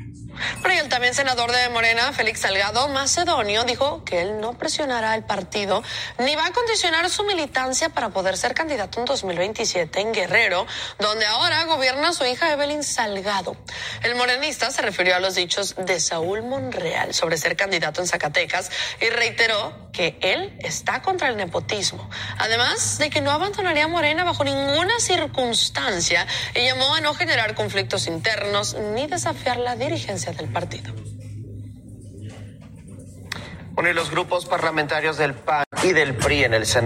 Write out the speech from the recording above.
Bueno, y el también senador de Morena, Félix Salgado Macedonio, dijo que él no presionará al partido ni va a condicionar su militancia para poder ser candidato en 2027 en Guerrero, donde ahora gobierna su hija Evelyn Salgado. El morenista se refirió a los dichos de Saúl Monreal sobre ser candidato en Zacatecas y reiteró que él está contra el nepotismo, además de que no abandonaría a Morena bajo ninguna circunstancia y llamó a no generar conflictos internos ni desafiar la dirigencia del partido. Bueno, y los grupos parlamentarios del PAN y del PRI en el Senado